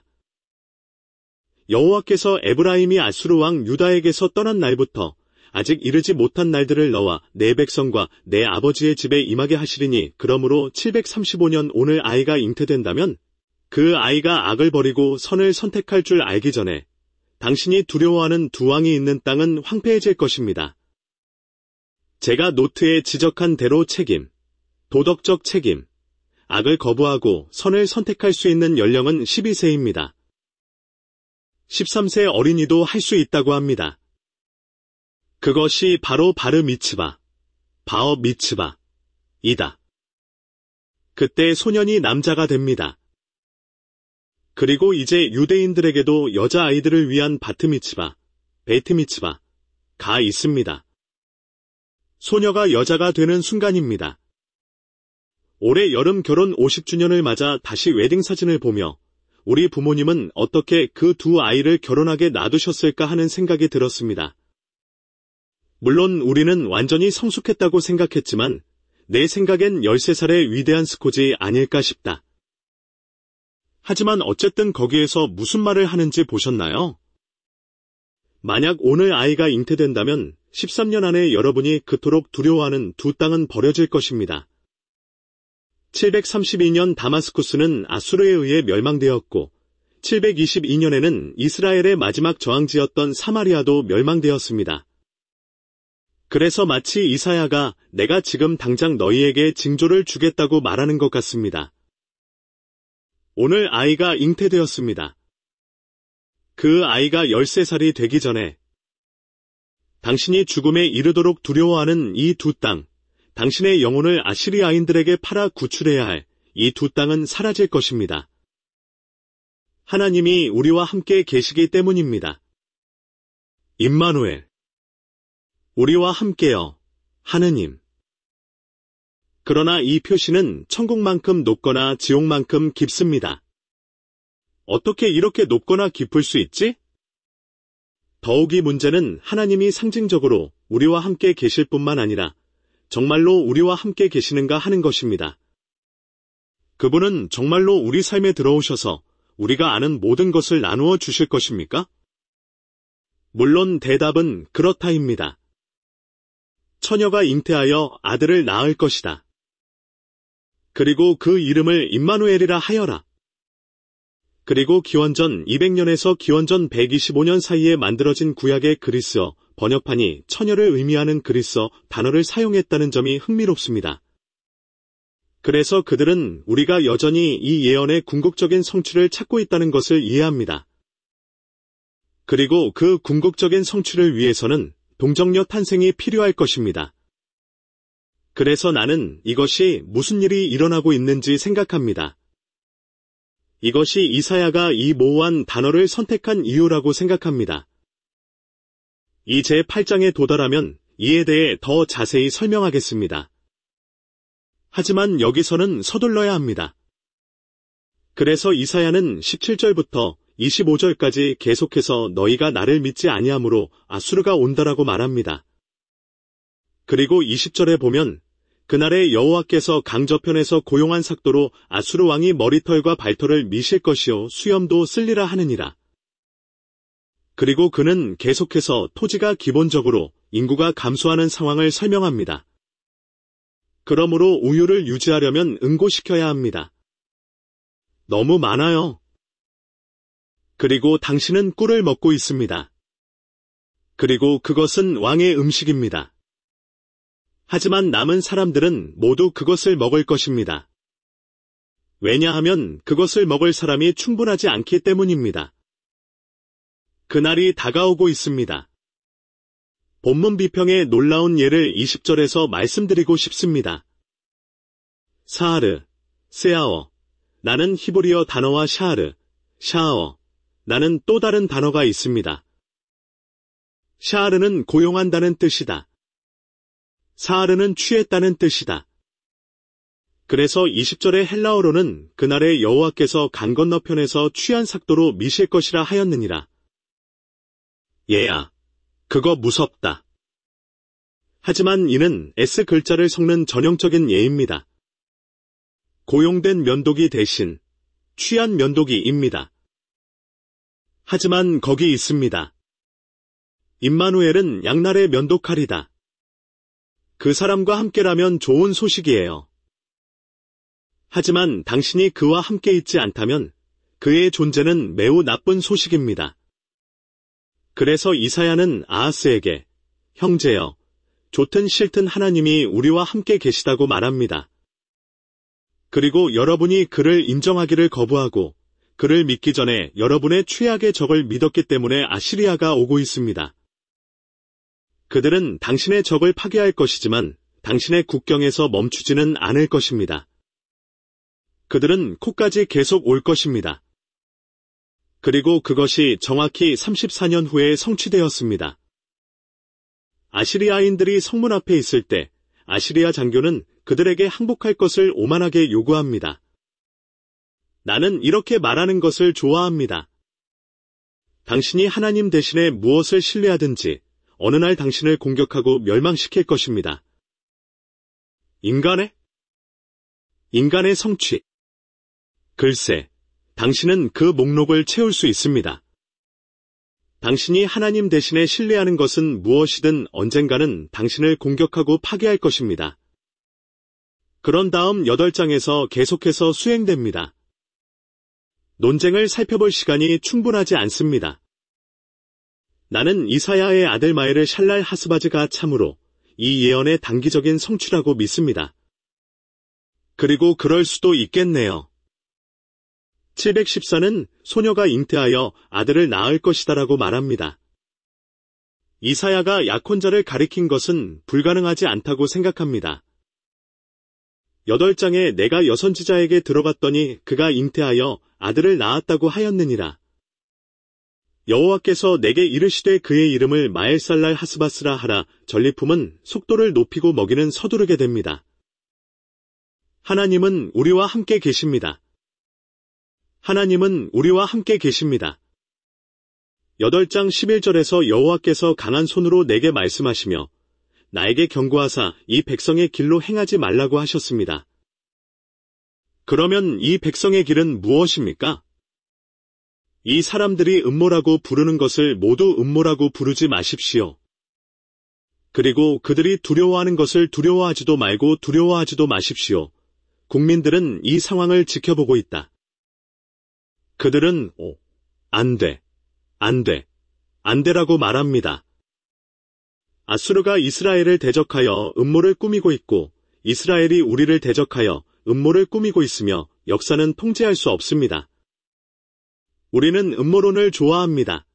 여호와께서 에브라임이 아수르 왕 유다에게서 떠난 날부터 아직 이르지 못한 날들을 너와 내 백성과 내 아버지의 집에 임하게 하시리니 그러므로 칠백삼십오 년 오늘 아이가 잉태된다면 그 아이가 악을 버리고 선을 선택할 줄 알기 전에 당신이 두려워하는 두 왕이 있는 땅은 황폐해질 것입니다. 제가 노트에 지적한 대로 책임, 도덕적 책임, 악을 거부하고 선을 선택할 수 있는 연령은 십이 세입니다. 십삼 세 어린이도 할 수 있다고 합니다. 그것이 바로 바르 미츠바, 바어 미츠바, 이다. 그때 소년이 남자가 됩니다. 그리고 이제 유대인들에게도 여자아이들을 위한 바트 미츠바, 베이트 미츠바가 있습니다. 소녀가 여자가 되는 순간입니다. 올해 여름 결혼 오십 주년을 맞아 다시 웨딩 사진을 보며 우리 부모님은 어떻게 그 두 아이를 결혼하게 놔두셨을까 하는 생각이 들었습니다. 물론 우리는 완전히 성숙했다고 생각했지만 내 생각엔 열세 살의 위대한 스코지 아닐까 싶다. 하지만 어쨌든 거기에서 무슨 말을 하는지 보셨나요? 만약 오늘 아이가 잉태된다면 십삼 년 안에 여러분이 그토록 두려워하는 두 땅은 버려질 것입니다. 칠백삼십이 년 다마스쿠스는 아수르에 의해 멸망되었고 칠백이십이 년에는 이스라엘의 마지막 저항지였던 사마리아도 멸망되었습니다. 그래서 마치 이사야가 내가 지금 당장 너희에게 징조를 주겠다고 말하는 것 같습니다. 오늘 아이가 잉태되었습니다. 그 아이가 열세 살이 되기 전에 당신이 죽음에 이르도록 두려워하는 이 두 땅, 당신의 영혼을 아시리아인들에게 팔아 구출해야 할 이 두 땅은 사라질 것입니다. 하나님이 우리와 함께 계시기 때문입니다. 임마누엘, 우리와 함께여, 하느님. 그러나 이 표시는 천국만큼 높거나 지옥만큼 깊습니다. 어떻게 이렇게 높거나 깊을 수 있지? 더욱이 문제는 하나님이 상징적으로 우리와 함께 계실 뿐만 아니라 정말로 우리와 함께 계시는가 하는 것입니다. 그분은 정말로 우리 삶에 들어오셔서 우리가 아는 모든 것을 나누어 주실 것입니까? 물론 대답은 그렇다입니다. 처녀가 잉태하여 아들을 낳을 것이다. 그리고 그 이름을 임마누엘이라 하여라. 그리고 기원전 이백 년에서 기원전 백이십오 년 사이에 만들어진 구약의 그리스어 번역판이 처녀를 의미하는 그리스어 단어를 사용했다는 점이 흥미롭습니다. 그래서 그들은 우리가 여전히 이 예언의 궁극적인 성취를 찾고 있다는 것을 이해합니다. 그리고 그 궁극적인 성취를 위해서는 동정녀 탄생이 필요할 것입니다. 그래서 나는 이것이 무슨 일이 일어나고 있는지 생각합니다. 이것이 이사야가 이 모호한 단어를 선택한 이유라고 생각합니다. 이 제팔 장에 도달하면 이에 대해 더 자세히 설명하겠습니다. 하지만 여기서는 서둘러야 합니다. 그래서 이사야는 십칠 절부터 이십오 절까지 계속해서 너희가 나를 믿지 아니하므로 아수르가 온다라고 말합니다. 그리고 이십 절에 보면 그날에 여호와께서 강저편에서 고용한 삭도로 아수르 왕이 머리털과 발털을 미실 것이요 수염도 쓸리라 하느니라. 그리고 그는 계속해서 토지가 기본적으로 인구가 감소하는 상황을 설명합니다. 그러므로 우유를 유지하려면 응고시켜야 합니다. 너무 많아요. 그리고 당신은 꿀을 먹고 있습니다. 그리고 그것은 왕의 음식입니다. 하지만 남은 사람들은 모두 그것을 먹을 것입니다. 왜냐하면 그것을 먹을 사람이 충분하지 않기 때문입니다. 그날이 다가오고 있습니다. 본문 비평의 놀라운 예를 이십 절에서 말씀드리고 싶습니다. 사하르, 세아어, 나는 히브리어 단어와 샤하르, 샤하어, 나는 또 다른 단어가 있습니다. 샤하르는 고용한다는 뜻이다. 사하르는 취했다는 뜻이다. 그래서 이십 절의 헬라어로는 그날에 여호와께서 강 건너편에서 취한 삭도로 미실 것이라 하였느니라. 얘야, 그거 무섭다. 하지만 이는 S 글자를 섞는 전형적인 예입니다. 고용된 면도기 대신 취한 면도기입니다. 하지만 거기 있습니다. 임마누엘은 양날의 면도칼이다. 그 사람과 함께라면 좋은 소식이에요. 하지만 당신이 그와 함께 있지 않다면 그의 존재는 매우 나쁜 소식입니다. 그래서 이사야는 아하스에게 형제여, 좋든 싫든 하나님이 우리와 함께 계시다고 말합니다. 그리고 여러분이 그를 인정하기를 거부하고 그를 믿기 전에 여러분의 최악의 적을 믿었기 때문에 아시리아가 오고 있습니다. 그들은 당신의 적을 파괴할 것이지만 당신의 국경에서 멈추지는 않을 것입니다. 그들은 코까지 계속 올 것입니다. 그리고 그것이 정확히 삼십사 년 후에 성취되었습니다. 아시리아인들이 성문 앞에 있을 때 아시리아 장교는 그들에게 항복할 것을 오만하게 요구합니다. 나는 이렇게 말하는 것을 좋아합니다. 당신이 하나님 대신에 무엇을 신뢰하든지 어느 날 당신을 공격하고 멸망시킬 것입니다. 인간의? 인간의 성취. 글쎄, 당신은 그 목록을 채울 수 있습니다. 당신이 하나님 대신에 신뢰하는 것은 무엇이든 언젠가는 당신을 공격하고 파괴할 것입니다. 그런 다음 여덟 장에서 계속해서 수행됩니다. 논쟁을 살펴볼 시간이 충분하지 않습니다. 나는 이사야의 아들 마에르 샬랄 하스바즈가 참으로 이 예언의 단기적인 성취라고 믿습니다. 그리고 그럴 수도 있겠네요. 칠백십사는 소녀가 잉태하여 아들을 낳을 것이다라고 말합니다. 이사야가 약혼자를 가리킨 것은 불가능하지 않다고 생각합니다. 여덟 장에 내가 여선지자에게 들어갔더니 그가 잉태하여 아들을 낳았다고 하였느니라. 여호와께서 내게 이르시되 그의 이름을 마엘살랄 하스바스라 하라. 전리품은 속도를 높이고 먹이는 서두르게 됩니다. 하나님은 우리와 함께 계십니다. 하나님은 우리와 함께 계십니다. 여덟 장 십일 절에서 여호와께서 강한 손으로 내게 말씀하시며 나에게 경고하사 이 백성의 길로 행하지 말라고 하셨습니다. 그러면 이 백성의 길은 무엇입니까? 이 사람들이 음모라고 부르는 것을 모두 음모라고 부르지 마십시오. 그리고 그들이 두려워하는 것을 두려워하지도 말고 두려워하지도 마십시오. 국민들은 이 상황을 지켜보고 있다. 그들은 오, 안 돼, 안 돼, 안 돼라고 말합니다. 아수르가 이스라엘을 대적하여 음모를 꾸미고 있고 이스라엘이 우리를 대적하여 음모를 꾸미고 있으며 역사는 통제할 수 없습니다. 우리는 음모론을 좋아합니다.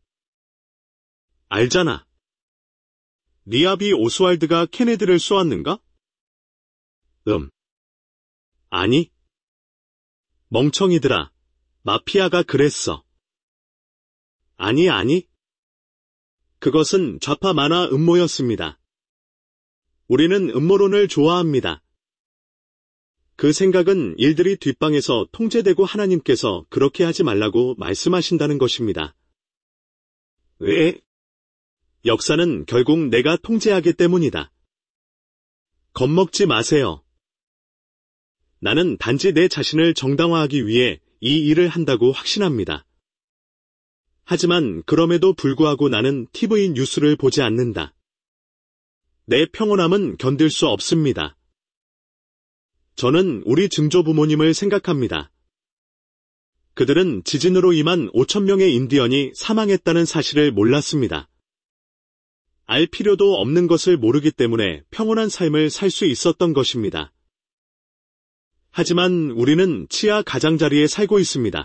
알잖아. 리아비 오스왈드가 케네디를 쏘았는가? 음. 아니. 멍청이들아. 마피아가 그랬어. 아니 아니. 그것은 좌파 만화 음모였습니다. 우리는 음모론을 좋아합니다. 그 생각은 일들이 뒷방에서 통제되고 하나님께서 그렇게 하지 말라고 말씀하신다는 것입니다. 왜? 역사는 결국 내가 통제하기 때문이다. 겁먹지 마세요. 나는 단지 내 자신을 정당화하기 위해 이 일을 한다고 확신합니다. 하지만 그럼에도 불구하고 나는 티비 뉴스를 보지 않는다. 내 평온함은 견딜 수 없습니다. 저는 우리 증조 부모님을 생각합니다. 그들은 지진으로 인한 오천 명의 인디언이 사망했다는 사실을 몰랐습니다. 알 필요도 없는 것을 모르기 때문에 평온한 삶을 살 수 있었던 것입니다. 하지만 우리는 치아 가장자리에 살고 있습니다.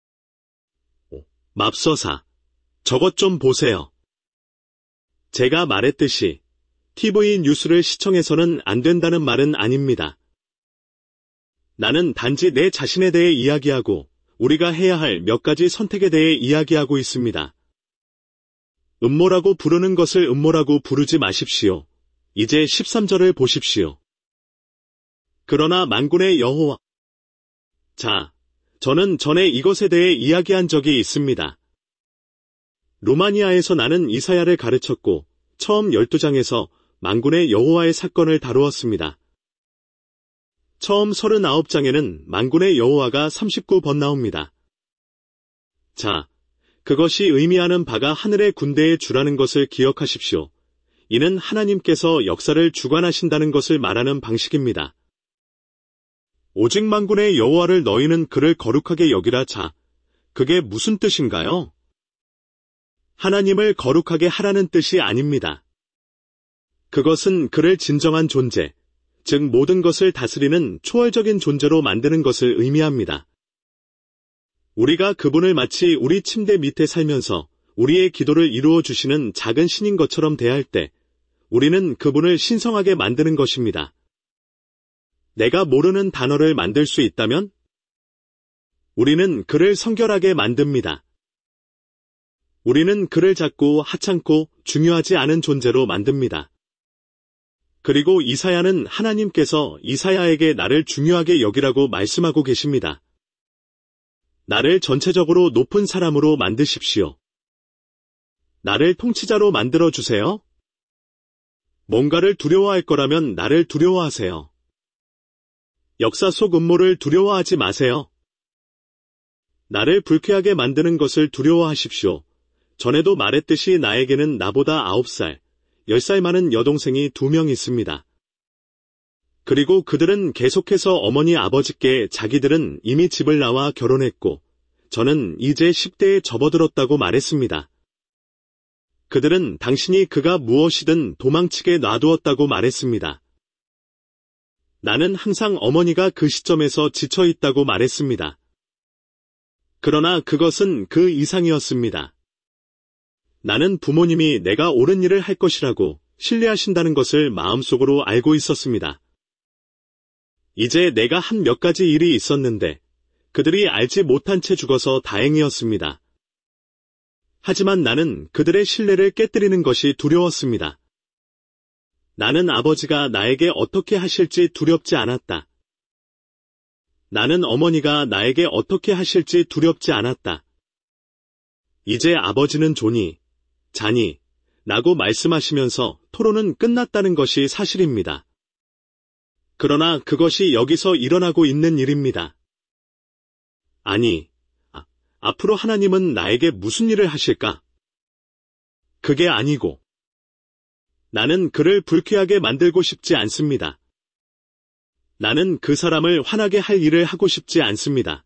맙소사, 저것 좀 보세요. 제가 말했듯이 티비 뉴스를 시청해서는 안 된다는 말은 아닙니다. 나는 단지 내 자신에 대해 이야기하고 우리가 해야 할 몇 가지 선택에 대해 이야기하고 있습니다. 음모라고 부르는 것을 음모라고 부르지 마십시오. 이제 십삼 절을 보십시오. 그러나 만군의 여호와. 자, 저는 전에 이것에 대해 이야기한 적이 있습니다. 루마니아에서 나는 이사야를 가르쳤고 처음 열두 장에서 만군의 여호와의 사건을 다루었습니다. 처음 서른아홉 장에는 만군의 여호와가 삼십구 번 나옵니다. 자, 그것이 의미하는 바가 하늘의 군대의 주라는 것을 기억하십시오. 이는 하나님께서 역사를 주관하신다는 것을 말하는 방식입니다. 오직 만군의 여호와를 너희는 그를 거룩하게 여기라. 자, 그게 무슨 뜻인가요? 하나님을 거룩하게 하라는 뜻이 아닙니다. 그것은 그를 진정한 존재, 즉 모든 것을 다스리는 초월적인 존재로 만드는 것을 의미합니다. 우리가 그분을 마치 우리 침대 밑에 살면서 우리의 기도를 이루어 주시는 작은 신인 것처럼 대할 때 우리는 그분을 신성하게 만드는 것입니다. 내가 모르는 단어를 만들 수 있다면 우리는 그를 성결하게 만듭니다. 우리는 그를 작고 하찮고 중요하지 않은 존재로 만듭니다. 그리고 이사야는 하나님께서 이사야에게 나를 중요하게 여기라고 말씀하고 계십니다. 나를 전체적으로 높은 사람으로 만드십시오. 나를 통치자로 만들어주세요. 뭔가를 두려워할 거라면 나를 두려워하세요. 역사 속 음모를 두려워하지 마세요. 나를 불쾌하게 만드는 것을 두려워하십시오. 전에도 말했듯이 나에게는 나보다 아홉 살, 열 살 많은 여동생이 두 명 있습니다. 그리고 그들은 계속해서 어머니 아버지께 자기들은 이미 집을 나와 결혼했고 저는 이제 십 대에 접어들었다고 말했습니다. 그들은 당신이 그가 무엇이든 도망치게 놔두었다고 말했습니다. 나는 항상 어머니가 그 시점에서 지쳐있다고 말했습니다. 그러나 그것은 그 이상이었습니다. 나는 부모님이 내가 옳은 일을 할 것이라고 신뢰하신다는 것을 마음속으로 알고 있었습니다. 이제 내가 한 몇 가지 일이 있었는데 그들이 알지 못한 채 죽어서 다행이었습니다. 하지만 나는 그들의 신뢰를 깨뜨리는 것이 두려웠습니다. 나는 아버지가 나에게 어떻게 하실지 두렵지 않았다. 나는 어머니가 나에게 어떻게 하실지 두렵지 않았다. 이제 아버지는 존이, 자니, 라고 말씀하시면서 토론은 끝났다는 것이 사실입니다. 그러나 그것이 여기서 일어나고 있는 일입니다. 아니, 아, 앞으로 하나님은 나에게 무슨 일을 하실까? 그게 아니고, 나는 그를 불쾌하게 만들고 싶지 않습니다. 나는 그 사람을 화나게 할 일을 하고 싶지 않습니다.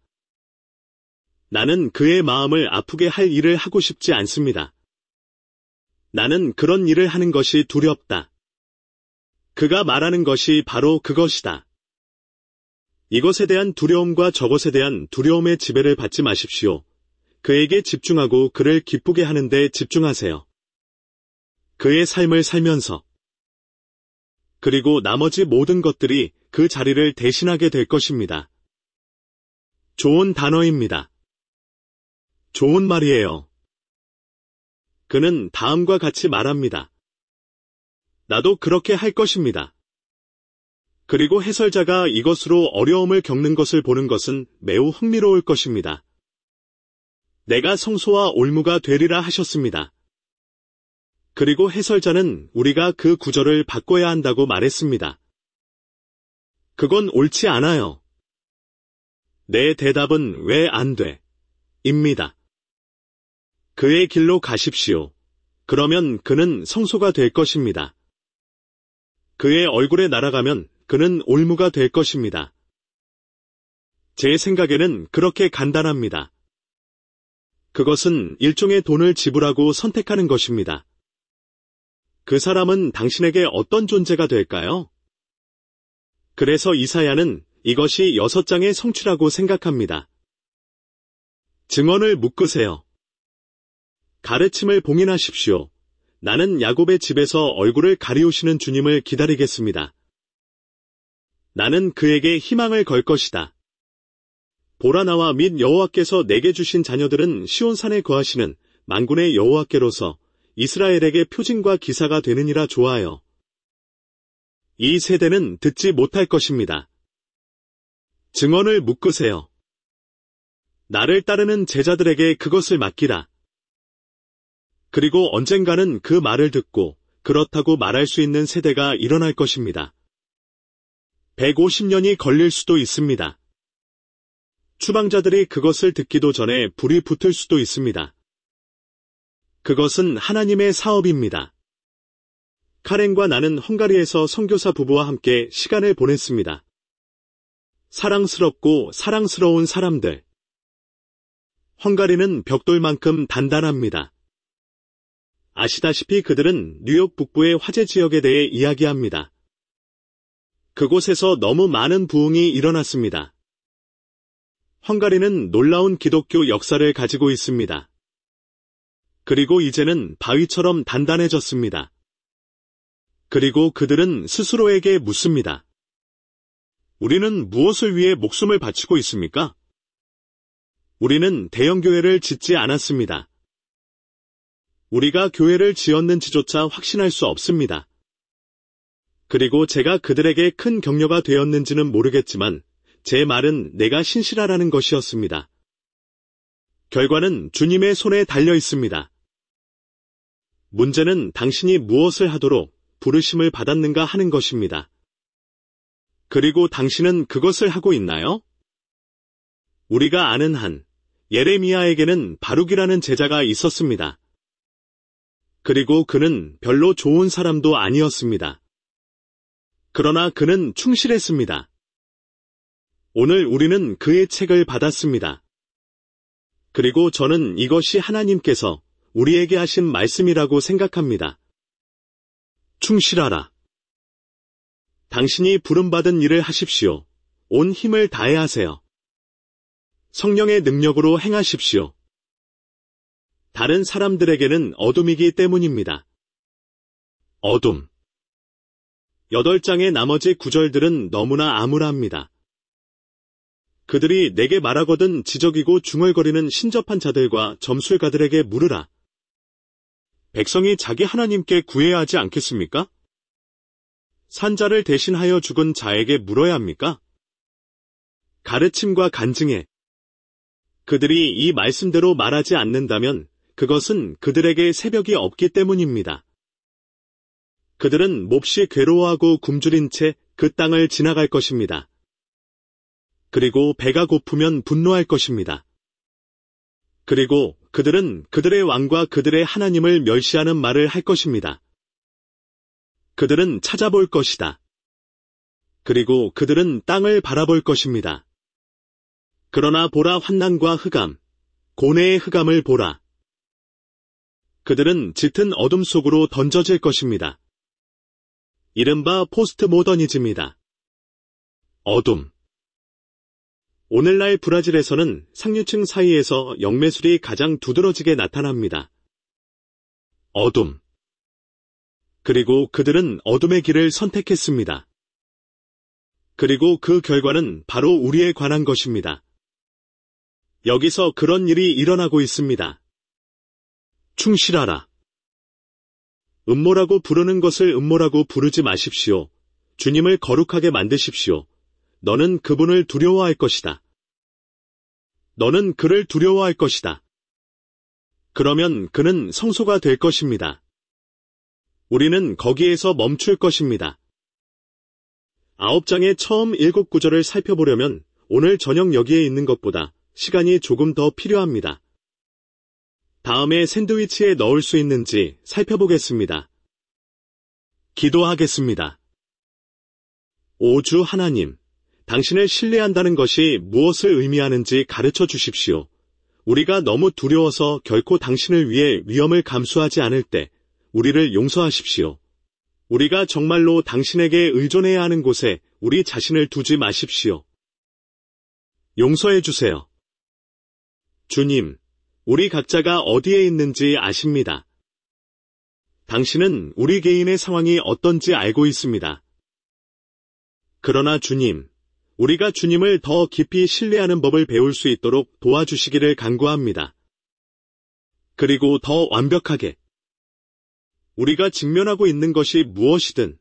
나는 그의 마음을 아프게 할 일을 하고 싶지 않습니다. 나는 그런 일을 하는 것이 두렵다. 그가 말하는 것이 바로 그것이다. 이것에 대한 두려움과 저것에 대한 두려움의 지배를 받지 마십시오. 그에게 집중하고 그를 기쁘게 하는 데 집중하세요. 그의 삶을 살면서. 그리고 나머지 모든 것들이 그 자리를 대신하게 될 것입니다. 좋은 단어입니다. 좋은 말이에요. 그는 다음과 같이 말합니다. 나도 그렇게 할 것입니다. 그리고 해설자가 이것으로 어려움을 겪는 것을 보는 것은 매우 흥미로울 것입니다. 내가 성소와 올무가 되리라 하셨습니다. 그리고 해설자는 우리가 그 구절을 바꿔야 한다고 말했습니다. 그건 옳지 않아요. 내 대답은 왜 안 돼? 입니다. 그의 길로 가십시오. 그러면 그는 성소가 될 것입니다. 그의 얼굴에 날아가면 그는 올무가 될 것입니다. 제 생각에는 그렇게 간단합니다. 그것은 일종의 돈을 지불하고 선택하는 것입니다. 그 사람은 당신에게 어떤 존재가 될까요? 그래서 이사야는 이것이 여섯 장의 성취라고 생각합니다. 증언을 묶으세요. 가르침을 봉인하십시오. 나는 야곱의 집에서 얼굴을 가리우시는 주님을 기다리겠습니다. 나는 그에게 희망을 걸 것이다. 보라 나와 및 여호와께서 내게 주신 자녀들은 시온산에 거하시는 만군의 여호와께로서 이스라엘에게 표징과 기사가 되느니라 좋아요. 이 세대는 듣지 못할 것입니다. 증언을 묶으세요. 나를 따르는 제자들에게 그것을 맡기라. 그리고 언젠가는 그 말을 듣고 그렇다고 말할 수 있는 세대가 일어날 것입니다. 백오십 년이 걸릴 수도 있습니다. 추방자들이 그것을 듣기도 전에 불이 붙을 수도 있습니다. 그것은 하나님의 사업입니다. 카렌과 나는 헝가리에서 선교사 부부와 함께 시간을 보냈습니다. 사랑스럽고 사랑스러운 사람들. 헝가리는 벽돌만큼 단단합니다. 아시다시피 그들은 뉴욕 북부의 화재 지역에 대해 이야기합니다. 그곳에서 너무 많은 부흥이 일어났습니다. 헝가리는 놀라운 기독교 역사를 가지고 있습니다. 그리고 이제는 바위처럼 단단해졌습니다. 그리고 그들은 스스로에게 묻습니다. 우리는 무엇을 위해 목숨을 바치고 있습니까? 우리는 대형 교회를 짓지 않았습니다. 우리가 교회를 지었는지조차 확신할 수 없습니다. 그리고 제가 그들에게 큰 격려가 되었는지는 모르겠지만 제 말은 내가 신실하라는 것이었습니다. 결과는 주님의 손에 달려 있습니다. 문제는 당신이 무엇을 하도록 부르심을 받았는가 하는 것입니다. 그리고 당신은 그것을 하고 있나요? 우리가 아는 한 예레미야에게는 바룩이라는 제자가 있었습니다. 그리고 그는 별로 좋은 사람도 아니었습니다. 그러나 그는 충실했습니다. 오늘 우리는 그의 책을 받았습니다. 그리고 저는 이것이 하나님께서 우리에게 하신 말씀이라고 생각합니다. 충실하라. 당신이 부름받은 일을 하십시오. 온 힘을 다해 하세요. 성령의 능력으로 행하십시오. 다른 사람들에게는 어둠이기 때문입니다. 어둠. 여덟 장의 나머지 구절들은 너무나 암울합니다. 그들이 내게 말하거든 지적이고 중얼거리는 신접한 자들과 점술가들에게 물으라. 백성이 자기 하나님께 구해야 하지 않겠습니까? 산자를 대신하여 죽은 자에게 물어야 합니까? 가르침과 간증에 그들이 이 말씀대로 말하지 않는다면 그것은 그들에게 새벽이 없기 때문입니다. 그들은 몹시 괴로워하고 굶주린 채 그 땅을 지나갈 것입니다. 그리고 배가 고프면 분노할 것입니다. 그리고 그들은 그들의 왕과 그들의 하나님을 멸시하는 말을 할 것입니다. 그들은 찾아볼 것이다. 그리고 그들은 땅을 바라볼 것입니다. 그러나 보라 환난과 흑암, 고뇌의 흑암을 보라. 그들은 짙은 어둠 속으로 던져질 것입니다. 이른바 포스트 모더니즘이다. 어둠. 오늘날 브라질에서는 상류층 사이에서 영매술이 가장 두드러지게 나타납니다. 어둠. 그리고 그들은 어둠의 길을 선택했습니다. 그리고 그 결과는 바로 우리에 관한 것입니다. 여기서 그런 일이 일어나고 있습니다. 충실하라. 음모라고 부르는 것을 음모라고 부르지 마십시오. 주님을 거룩하게 만드십시오. 너는 그분을 두려워할 것이다. 너는 그를 두려워할 것이다. 그러면 그는 성소가 될 것입니다. 우리는 거기에서 멈출 것입니다. 아홉 장의 처음 일곱 구절을 살펴보려면 오늘 저녁 여기에 있는 것보다 시간이 조금 더 필요합니다. 다음에 샌드위치에 넣을 수 있는지 살펴보겠습니다. 기도하겠습니다. 오 주 하나님, 당신을 신뢰한다는 것이 무엇을 의미하는지 가르쳐 주십시오. 우리가 너무 두려워서 결코 당신을 위해 위험을 감수하지 않을 때 우리를 용서하십시오. 우리가 정말로 당신에게 의존해야 하는 곳에 우리 자신을 두지 마십시오. 용서해 주세요. 주님, 우리 각자가 어디에 있는지 아십니다. 당신은 우리 개인의 상황이 어떤지 알고 있습니다. 그러나 주님, 우리가 주님을 더 깊이 신뢰하는 법을 배울 수 있도록 도와주시기를 간구합니다. 그리고 더 완벽하게 우리가 직면하고 있는 것이 무엇이든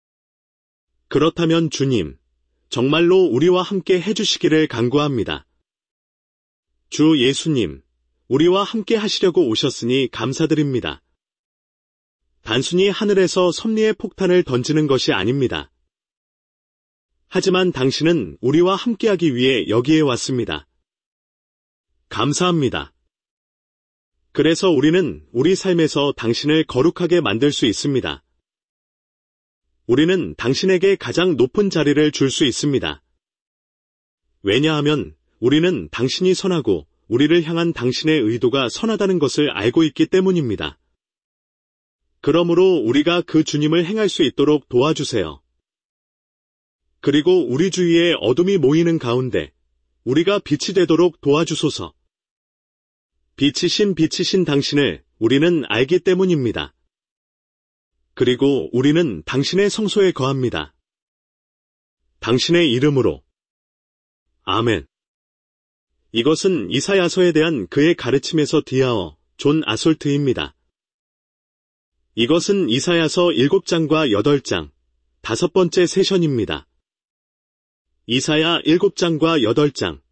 그렇다면 주님, 정말로 우리와 함께 해주시기를 간구합니다. 주 예수님, 우리와 함께 하시려고 오셨으니 감사드립니다. 단순히 하늘에서 섭리의 폭탄을 던지는 것이 아닙니다. 하지만 당신은 우리와 함께하기 위해 여기에 왔습니다. 감사합니다. 그래서 우리는 우리 삶에서 당신을 거룩하게 만들 수 있습니다. 우리는 당신에게 가장 높은 자리를 줄 수 있습니다. 왜냐하면 우리는 당신이 선하고 우리를 향한 당신의 의도가 선하다는 것을 알고 있기 때문입니다. 그러므로 우리가 그 주님을 행할 수 있도록 도와주세요. 그리고 우리 주위에 어둠이 모이는 가운데 우리가 빛이 되도록 도와주소서. 빛이신 빛이신 당신을 우리는 알기 때문입니다. 그리고 우리는 당신의 성소에 거합니다. 당신의 이름으로. 아멘. 이것은 이사야서에 대한 그의 가르침에서 디아어 존 아솔트입니다. 이것은 이사야서 일곱 장과 여덟 장, 다섯 번째 세션입니다. 이사야 일곱 장과 여덟 장.